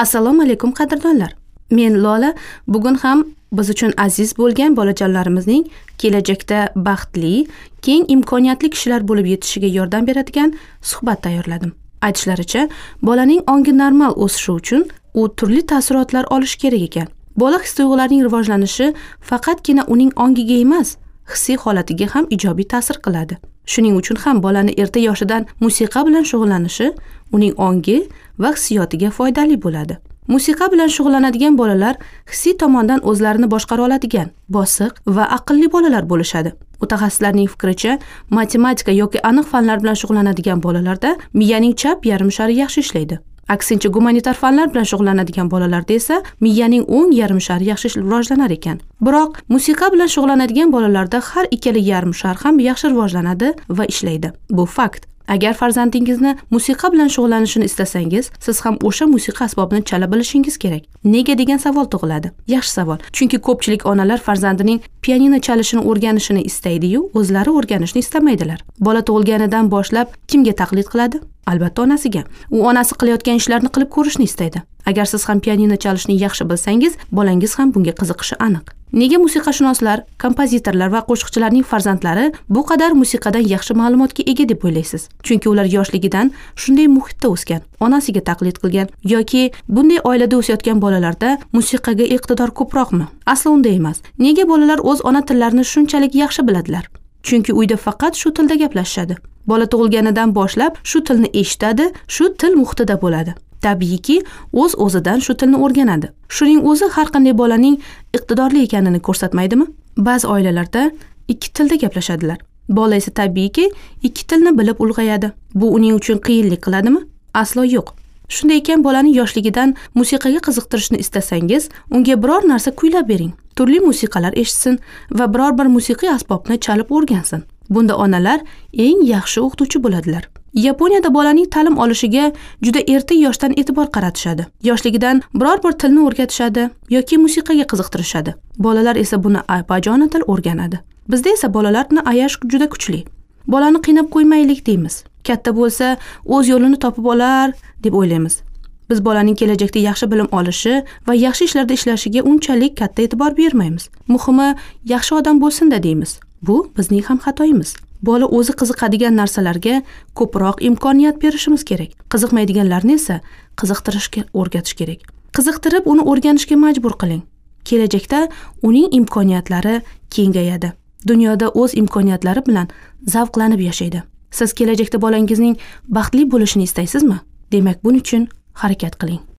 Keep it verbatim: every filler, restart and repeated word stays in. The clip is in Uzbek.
Assalomu alaykum qadrdonlar. Men Lola. Bugun ham biz uchun aziz bo'lgan bolajonlarimizning kelajakda baxtli, keng imkoniyatli kishilar bo'lib yetishiga yordam beradigan suhbat tayyorladim. Aytishlaricha, bolaning ongi normal o'sishi uchun u turli taassurotlar olishi kerak ekan. Bola his-tuyg'ularining rivojlanishi faqatgina uning ongiga emas, hissiy holatiga ham ijobiy ta'sir qiladi. Shuning uchun ham bolani erta yoshidan musiqa bilan shug'ullanishi uning ongi va hissiyotiga foydali bo'ladi. Musiqa bilan shug'ullanadigan bolalar hissiy tomondan o'zlarini boshqara oladigan, bosiq va aqlli bolalar bo'lishadi. Mutaxassislarning fikricha, matematika yoki aniq fanlar bilan shug'ullanadigan bolalarda miyaning chap yarim shari yaxshi ishlaydi. Aksincha, gumanitar fanlar bilan shug'ullanadigan bolalarda esa miyaning o'ng yarim shari yaxshi rivojlanar ekan. Biroq musiqa bilan shug'ullanadigan bolalarda har ikkala yarim shar ham yaxshi rivojlanadi va ishlaydi. Bu fakt. Agar farzandingizni musiqa bilan shug'ullanishini istasangiz, siz ham o'sha musiqa asbobini chala bilishingiz kerak. Nega degan savol tug'iladi. Yaxshi savol. Chunki ko'pchilik onalar farzandining pianino chalishini o'rganishini istaydi-yu, o'zlari o'rganishni istamaydilar. Bola tug'ilganidan boshlab kimga taqlid qiladi? Albatta onasiga. U onasi qilayotgan ishlarni qilib ko'rishni istaydi. Agar siz ham pianino chalishni yaxshi bilsangiz, bolangiz ham bunga qiziqishi aniq. Nega musiqashunoslar, kompozitorlar va qo'shiqchilarning farzandlari bu qadar musiqadan yaxshi ma'lumotga ega deb o'ylaysiz? Chunki ular yoshligidan shunday muhitda o'sgan, onasiga taqlid qilgan yoki bunday oilada o'sayotgan bolalarda musiqaga iqtidor ko'proqmi? Aslo unday emas. Nega bolalar o'z ona tillarini shunchalik yaxshi biladilar? Chunki uyda faqat shu tilda gaplashishadi. Bola tug'ilganidan boshlab shu tilni eshitadi, shu til muhitida bo'ladi. Tabiiyki, o'z-o'zidan shu tilni o'rganadi. Shuning o'zi har qanday bolaning iqtidorli ekanini ko'rsatmaydimi? Ba'zi oilalarda ikki tilda gaplashadilar. Bola esa tabiiyki ikki tilni bilib ulg'ayadi. Bu uning uchun qiyinlik qiladimi? Aslo yo'q. Shunday ekan, bolani yoshligidan musiqaga qiziqtirishni istasangiz, unga biror narsa kuylab bering. Turli musiqalar eshitsin va biror bir musiqiy asbobni chalib o'rgansin. Bunda onalar eng yaxshi o'qituvchi bo'ladilar. Yaponiyada bolaning ta'lim olishiga juda erta yoshdan e'tibor qaratishadi. Yoshligidan biror bir tilni o'rgatishadi yoki musiqaga qiziqtirishadi. Bolalar esa buni bajonidil o'rganadi. Bizda esa bolalarni ayash juda kuchli. Bolani qiynab qo'ymaylik deymiz. Katta bo'lsa, o'z yo'lini topib olar deb o'ylaymiz. Biz bolaning kelajakda yaxshi bilim olishi va yaxshi ishlarda ishlashiga unchalik katta e'tibor bermaymiz. Muhimi, yaxshi odam bo'lsin-da deymiz. Bu bizning ham xatoyimiz. Bola o'zi qiziqadigan narsalarga ko'proq imkoniyat berishimiz kerak. Qiziqmaydiganlarni esa qiziqtirishga o'rgatish kerak. Qiziqtirib uni o'rganishga majbur qiling. Kelajakda uning imkoniyatlari kengayadi. Dunyoda o'z imkoniyatlari bilan zavqlanib yashaydi. Siz kelajakda bolangizning baxtli bo'lishini istaysizmi? Demak, buning uchun harakat qiling.